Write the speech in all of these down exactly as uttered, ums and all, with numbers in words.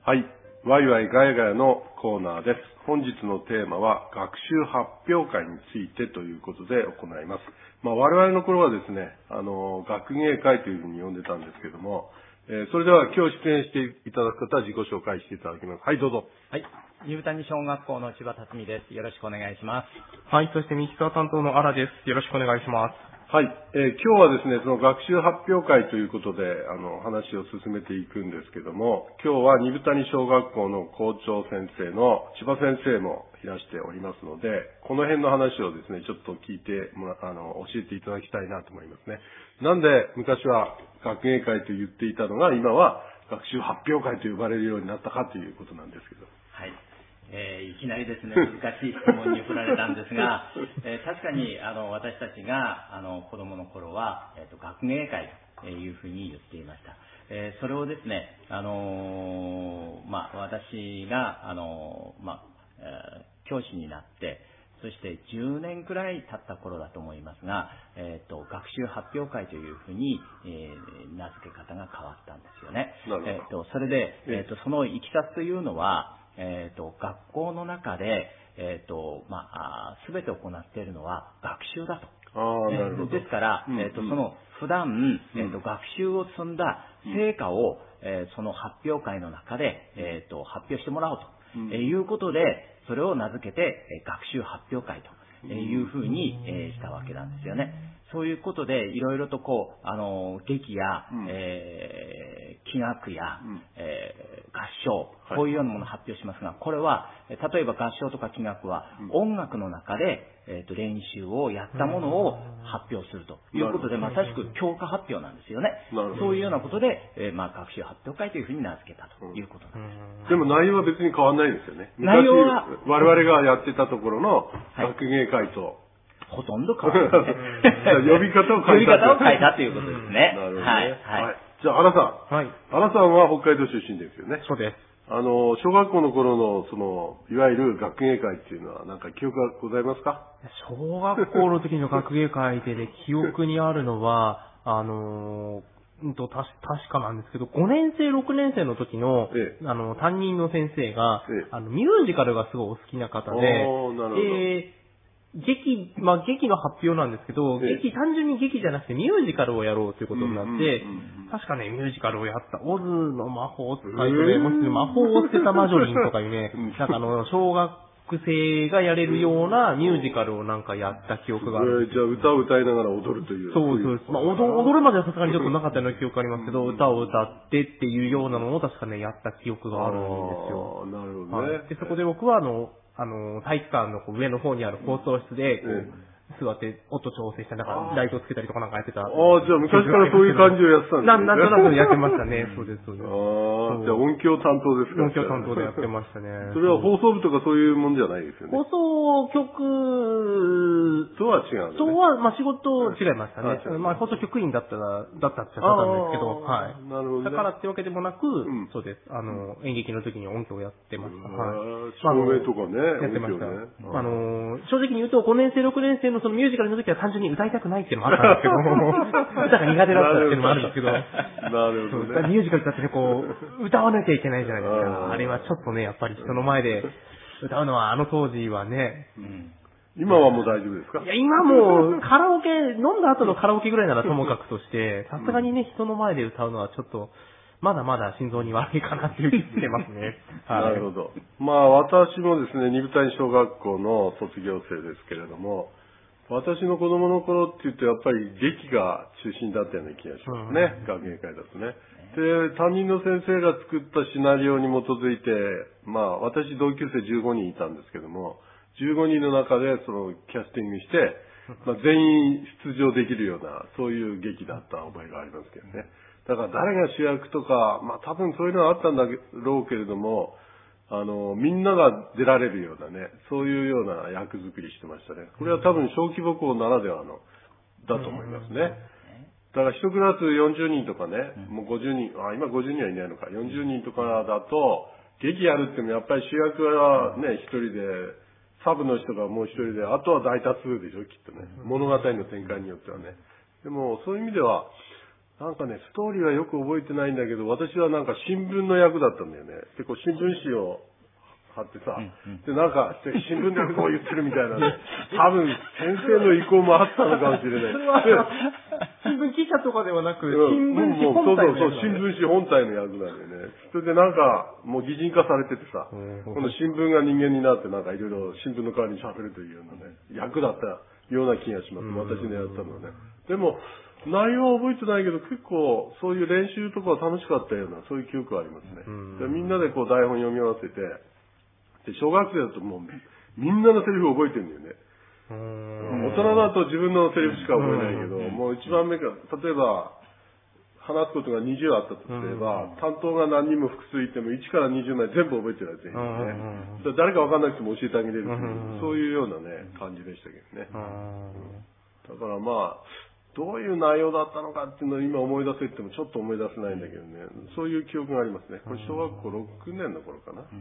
はい。ワイワイガヤガヤのコーナーです。本日のテーマは学習発表会についてということで行います。まあ我々の頃はですね、あの、学芸会というふうに呼んでたんですけども、えー、それでは今日出演していただく方は自己紹介していただきます。はい、どうぞ。 はい。入谷小学校の千葉辰巳です。よろしくお願いします。 はい。そしてミキサー担当の荒です。よろしくお願いします。 はい、えー、今日はですね、その学習発表会ということで、あの、話を進めていくんですけども、今日は二部谷小学校の校長先生の千葉先生もいらしておりますので、この辺の話をですね、ちょっと聞いてもら、あの、教えていただきたいなと思いますね。なんで、昔は学芸会と言っていたのが、今は学習発表会と呼ばれるようになったかということなんですけど。 はい。えー、いきなりですね、難しい質問に振られたんですが、えー、確かにあの私たちがあの子供の頃は、えーと、学芸会というふうに言っていました。えー、それをですね、あのー、まあ、私が、あのー、まあ、えー、教師になって、そしてじゅうねんくらい経った頃だと思いますが、えーと、学習発表会というふうに、えー、名付け方が変わったんですよね。えーと、それで、えーと、そのいきさつというのは、えーと、学校の中で、えーと、まあ、すべて行っているのは学習だと。 ああ、なるほど。 ですから、えーと、その普段、えーと、学習を積んだ成果を、えー、その発表会の中で、えーと、発表してもらおうと、えー、いうことで、それを名付けて、えー、学習発表会というふうに、えー、したわけなんですよね。そういうことで、いろいろとこう、あの、劇や、うん、えー、器楽や、うん、えー、合唱、こういうようなものを発表しますが、これは、例えば合唱とか器楽は、音楽の中で、えっと、練習をやったものを発表するということで、まさしく教科発表なんですよね。そういうようなことで、えー、まあ、学習発表会というふうに名付けたということなんです。 でも内容は別に変わらないですよね。内容は、我々がやってたところの学芸会と、はい、 ほとんど変わらない。 呼び方を変えた。 呼び方を変えたということですね。 なるほどね。 はい。 はい。じゃあ、荒さん。 はい。 荒さんは北海道出身ですよね。 そうです。 あの、小学校の頃の、その、いわゆる学芸会っていうのは、なんか記憶がございますか？ 小学校の時の学芸会でね、記憶にあるのは、あのー、うんと、たし、確かなんですけど、ごねん生、ろくねん生の時の、ええ、あの、担任の先生が、ええ、あの、ミュージカルがすごいお好きな方で、 なるほど。 えー劇、まあ、劇の発表なんですけど、ええ、劇、単純に劇じゃなくてミュージカルをやろうということになって、確かね、ミュージカルをやった、オズの魔法ってタイトルで、もし魔法を捨てたマジョリンとかいうね、なんかあの、小学生がやれるようなミュージカルをなんかやった記憶があるんです。 じゃあ歌を歌いながら踊るという。 そうそうです。まあ踊、踊るまではさすがにちょっとなかったような記憶ありますけど、歌を歌ってっていうようなのを確かね、やった記憶があるんですよ。 ああ、なるほどね。 はい。で、そこで僕はあの、あの、体育館のこう上の方にある放送室で、こう、うん座って音調整して、なんかライトつけたりとかなんかやってた。ああ、 じゃあ昔からそういう感じをやってたんですね。 な、なんとなくやってましたね。そうです、そうです。 ああ、じゃあ音響担当ですか？ 音響担当でやってましたね。 それは放送部とかそういうもんじゃないですよね。 放送局とは違う、ね。 とは、まあ仕事違いましたね。まあ放送局員だったら、だったっちゃったんですけど、はい。 なるほど、ね。 だからってわけでもなく、うん、そうです。あの、演劇の時に音響をやってました。 はい。照明とかね。 やってました。ね、あの、正直に言うとごねん生、ろくねん生のそのミュージカルの時は単純に歌いたくないっていうのもあったんですけど、歌が苦手だったっていうのもあるんですけど、 なるほど、ね。 ミュージカルだってね、こう、歌わなきゃいけないじゃないですか。あれはちょっとね、やっぱり人の前で歌うのはあの当時はね、うん、 今はもう大丈夫ですか？ いや、今もうカラオケ、飲んだ後のカラオケぐらいならともかくとして、さすがにね、人の前で歌うのはちょっと、まだまだ心臓に悪いかなっていう気がしてますね。 なるほど。まあ私もですね、二部谷小学校の卒業生ですけれども、私の子供の頃って言うとやっぱり劇が中心だったような気がしますね。うん、学芸会だとね。で、担任の先生が作ったシナリオに基づいて、まあ私同級生じゅうごにんいたんですけども、じゅうごにんの中でそのキャスティングして、まあ、全員出場できるような、そういう劇だった覚えがありますけどね。だから誰が主役とか、まあ多分そういうのはあったんだろうけれども、あの、みんなが出られるようなね、そういうような役作りしてましたね。これは多分小規模校ならではの、だと思いますね。だから一クラスよんじゅうにんとかね、もうごじゅうにん、あ、今ごじゅうにんはいないのか、よんじゅうにんとかだと、劇やるってもやっぱり主役はね、一人で、サブの人がもう一人で、あとは大多数でしょ、きっとね。物語の展開によってはね。でも、そういう意味では、 なんかね、ストーリーはよく覚えてないんだけど、私はなんか新聞の役だったんだよね。で、こう新聞紙を貼ってさ、うんうん、で、なんか、新聞でこう言ってるみたいなね。多分、先生の意向もあったのかもしれない。 新聞記者とかではなく、新聞紙本体の役、ね、 そうそうそう、新聞紙本体の役なんだよね。それでなんか、もう擬人化されててさ、この新聞が人間になってなんかいろいろ新聞の代わりに喋るというようなね、役だったような気がします。私のやったのはね。でも、内容は覚えてないけど、結構そういう練習とかは楽しかったような、そういう記憶はありますね。でみんなでこう台本読み合わせて、で小学生だともうみんなのセリフを覚えてるんだよね。大人だと自分のセリフしか覚えないけど、もう一番目が、例えば、話すことがにじゅうあったとすれば、担当が何人も複数いてもいちからにじゅうまで全部覚えてるやつね。誰かわかんなくても教えてあげれるっていう、そういうようなね、感じでしたけどね。だからまあ、どういう内容だったのかっていうのを今思い出せってもちょっと思い出せないんだけどね。そういう記憶がありますね。これ小学校ろくねんの頃かな。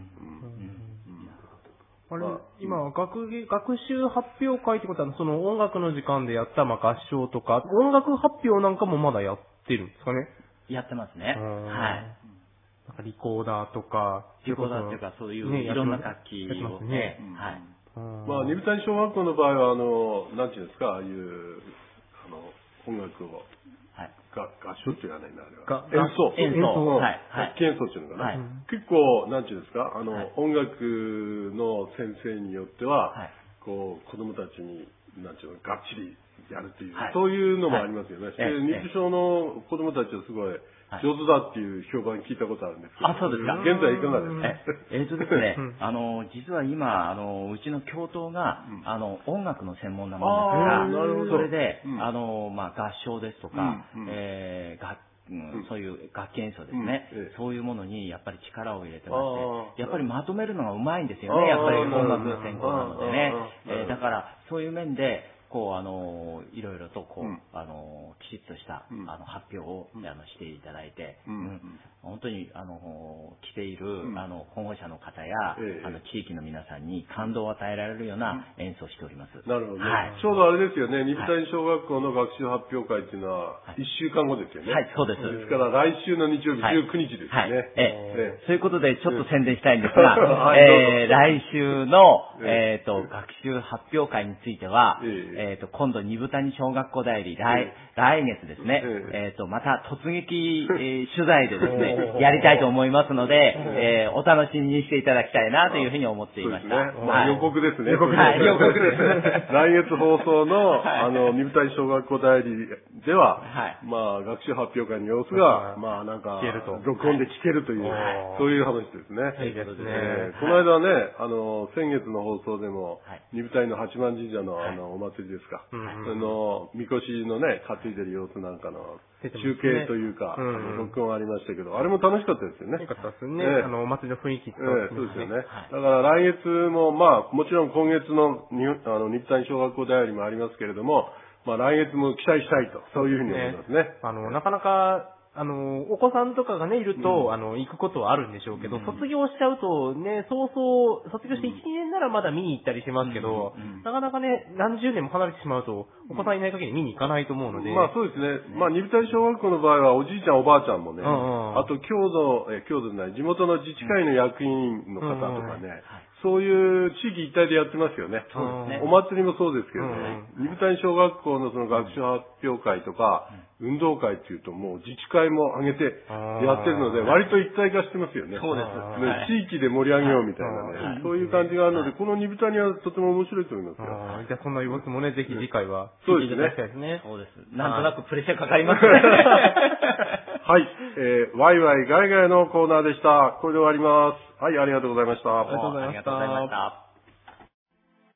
あれ、今、学芸、学習発表会ってことは、その音楽の時間でやった、まあ、合唱とか、音楽発表なんかもまだやってるんですかね？ やってますね。はい。 なんかリコーダーとか、 リコーダーっていうか、そういういろんな楽器を。やってますね。はい。 まあ、二部谷小学校の場合は、あの、なんていうんですか、ああいう、あの、音楽を、はい、が合唱って言わないんだ、あれは。演奏。 演奏。はい。 楽器演奏っていうのかな。はい、結構、なんていうんですか、あの、はい、音楽の先生によっては、はい、こう、子供たちに、なんていうの、がっちりやるっていう、はい、そういうのもありますよね。で、認知症の子供たちはすごい、上手だっていう評判聞いたことあるんですけど。 あ、そうですか。 現在いかがですか？ え、えーとですね、あの、実は今、あの、うちの教頭が、うん、あの、音楽の専門なものですから、なるほど。それで、うん、あの、まあ、合唱ですとか、うん、えー、楽うん、そういう楽器演奏ですね、うんええ、そういうものにやっぱり力を入れてまして、やっぱりまとめるのがうまいんですよね、やっぱり音楽専攻なのでね。えー、だから、そういう面で、こう、あの、いろいろと、こう、うん、あの、きちっとした、うん、あの、発表を、うん、あの、していただいて、うんうん、本当に、あの、来ている、うん、あの、保護者の方や、ええ、あの、地域の皆さんに感動を与えられるような演奏をしております。 なるほどね。はい、ちょうどあれですよね、二部谷小学校の学習発表会っていうのは、いっしゅうかんごですよね。 はい、そうです。 ですから、来週の日曜日じゅうくにちですよね。はいはい、 ええ、そういうことで、ちょっと宣伝したいんですが、えー、来週の、えっと、学習発表会については、えええー、と今度、二部谷小学校代理、来、来月ですね、えー、とまた突撃、えー、取材でですね、やりたいと思いますので、えー、お楽しみにしていただきたいなというふうに思っていました。 ね、まあ、予告ですね。 予告です。はい、予告です。 来月放送の、あの、二部谷小学校代理では、はい、まあ、学習発表会の様子が、まあ、なんか、録音で聞けるという、はい、そういう話ですね。 そういうことですね。 えー、この間ね、あの、先月の放送でも、はい、二部谷の八幡神社の、あの、お祭りですか。うんあの、みこしのね、担いでる様子なんかの中継というか、ねうんうん、録音ありましたけど、あれも楽しかったですよね。 よかったですね。えー、あの、お祭りの雰囲気って、ねえー、そうですよね。はい、だから来月も、まあ、もちろん今月のに、あの、日谷小学校代理もありますけれども、まあ来月も期待したいと、そういうふうに思いますね。ねあの、なかなか、あの、お子さんとかがね、いると、うん、あの、行くことはあるんでしょうけど、うん、卒業しちゃうとね、早々、卒業していち、にねんならまだ見に行ったりしますけど、うんうん、なかなかね、何十年も離れてしまうと、お子さんいない限り見に行かないと思うので。 まあそうですね。まあ、二部谷小学校の場合は、おじいちゃんおばあちゃんもね、うんうん、あと、郷土、え、郷土じゃない、地元の自治会の役員の方とかね、うんうん、そういう地域一体でやってますよね。そうですね。お祭りもそうですけどね、二部谷小学校のその学習発表会とか、運動会っていうともう自治会も挙げてやってるので、割と一体化してますよね。 そうです。 ね、地域で盛り上げようみたいなね、そういう感じがあるので、この二部谷はとても面白いと思いますよ。 じゃあそんな様子もね、ぜひ次回はそうですね。 そうです。なんとなくプレッシャーかかりますね。 はい、えー、ワイワイガイガイのコーナーでした。これで終わります。はい、ありがとうございました。 ありがとうございました。